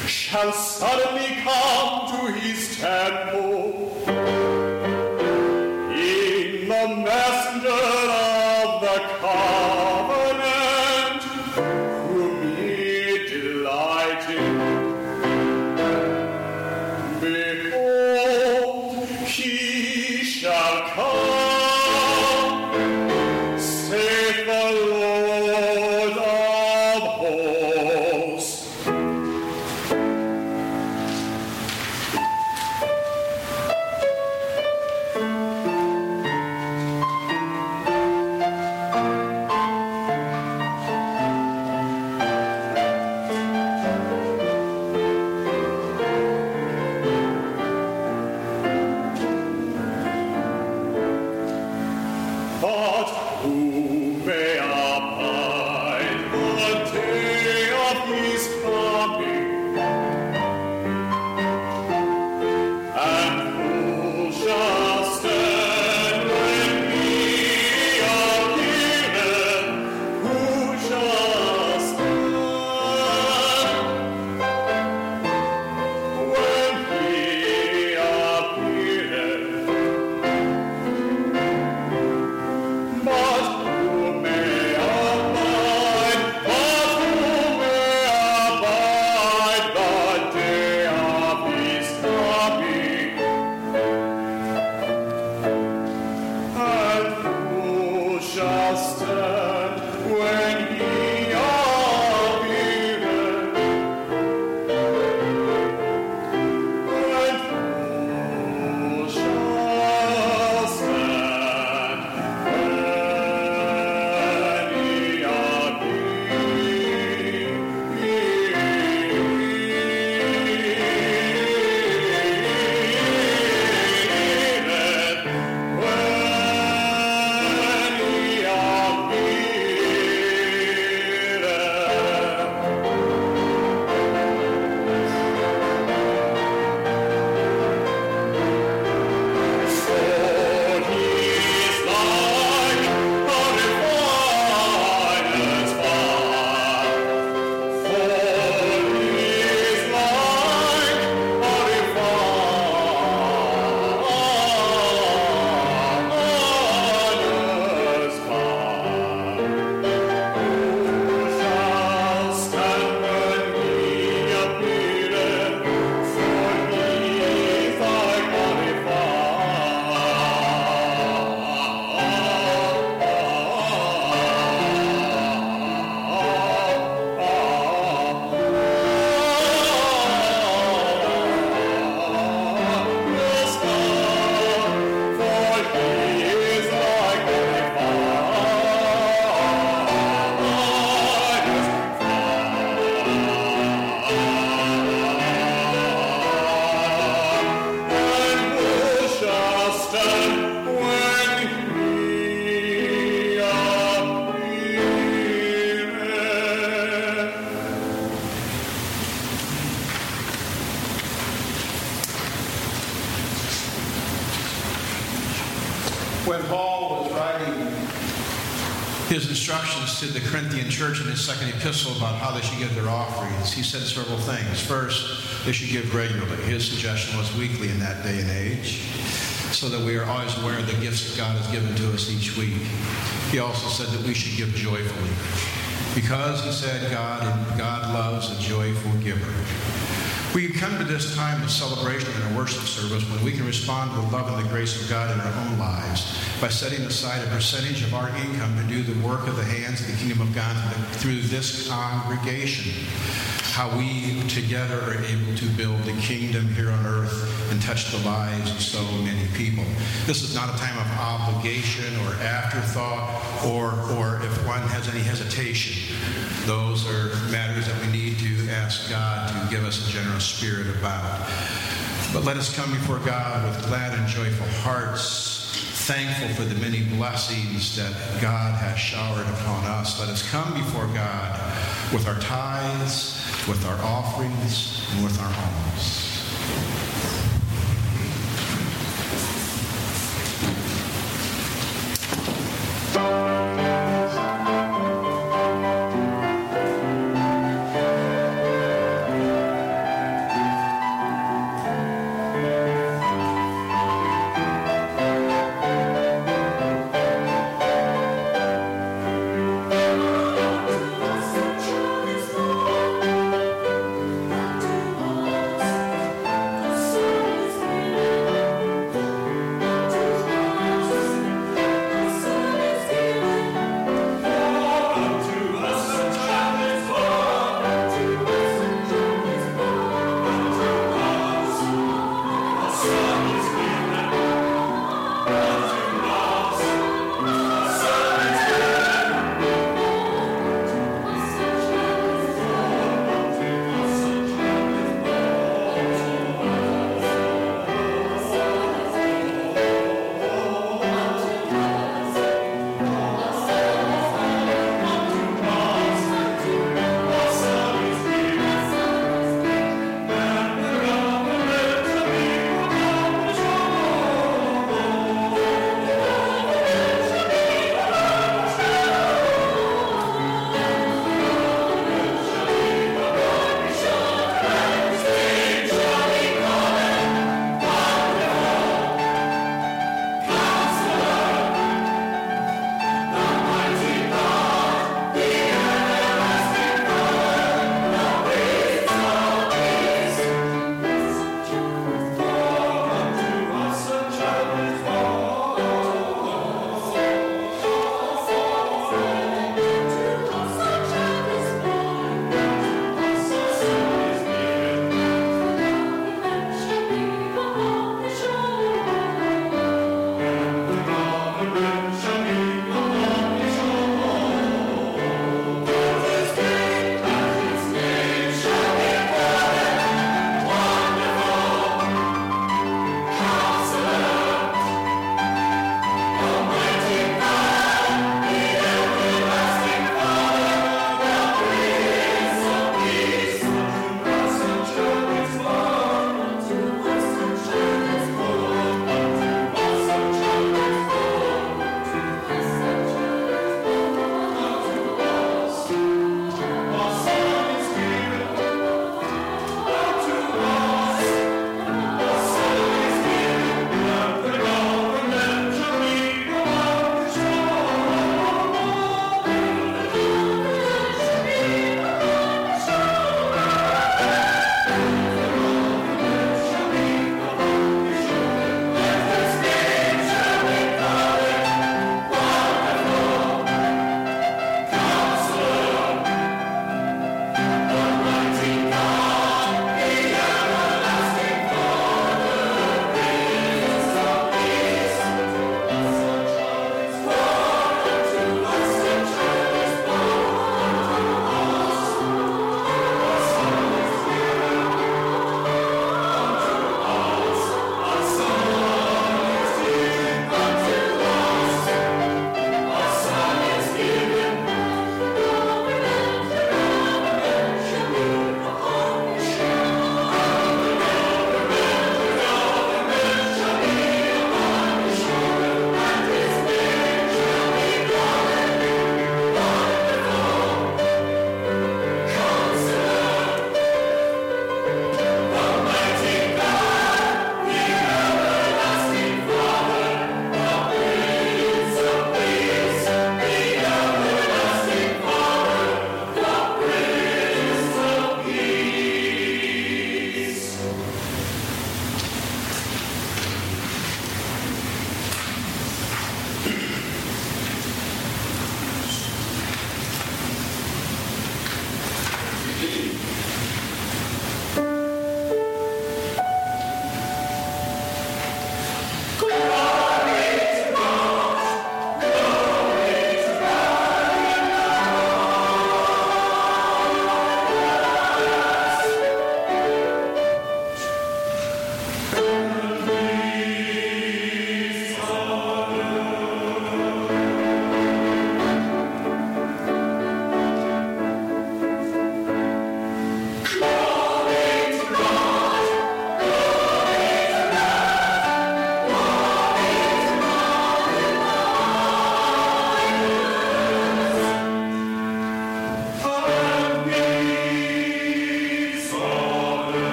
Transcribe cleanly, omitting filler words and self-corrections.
shall suddenly come to his temple. In the messenger of the covenant, whom he delighted. Behold, he shall come, saith the Lord of hosts. But who may abide the day of his coming? And who shall stand when he appeareth? Who shall stand when he appeareth? But who may abide the day of his coming? And who shall stand when he appeareth? And who shall stand when he When Paul was writing his instructions to the Corinthian church in his second epistle about how they should give their offerings, he said several things. First, they should give regularly. His suggestion was weekly in that day and age, so that we are always aware of the gifts that God has given to us each week. He also said that we should give joyfully, because he said God loves a joyful giver. We come to this time of celebration in our worship service when we can respond to the love and the grace of God in our own lives by setting aside a percentage of our income to do the work of the hands of the kingdom of God through this congregation. How we together are able to build the kingdom here on earth and touch the lives of so many people. This is not a time of obligation or afterthought or if one has any hesitation. Those are matters that we need to ask God to give us a generous spirit about. But let us come before God with glad and joyful hearts, thankful for the many blessings that God has showered upon us. Let us come before God with our tithes, with our offerings, and with our alms.